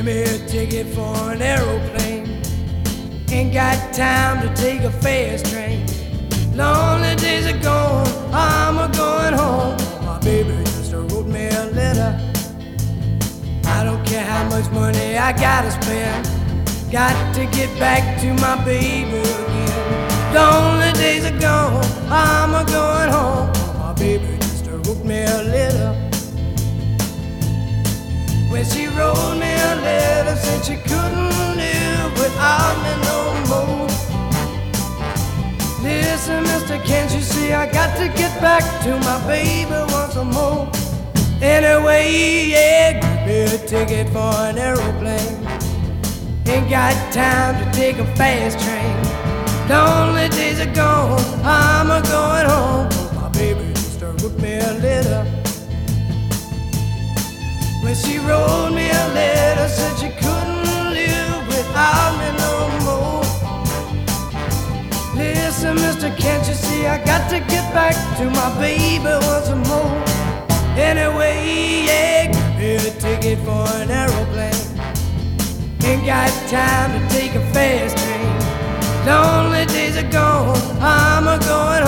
Give me a ticket for an aeroplane. Ain't got time to take a fast train. Lonely days are gone, I'm a-going home. My baby just wrote me a letter. I don't care how much money I gotta spend. Got to get back to my baby again. Lonely days are gone, I'm a-going home. My baby just wrote me a letter. When she wrote me a letter, said she couldn't live without me no more. Listen, mister, can't you see I got to get back to my baby once more? Anyway, yeah, give me a ticket for an aeroplane. Ain't got time to take a fast train. Lonely days are gone, I'm a-going home. My baby just wrote me a letter. When she wrote me a letter, said she couldn't live without me no more. Listen, mister, can't you see I got to get back to my baby once more? Anyway, yeah, give me a ticket for an aeroplane. Ain't got time to take a fast train. Lonely days are gone, I'm a-going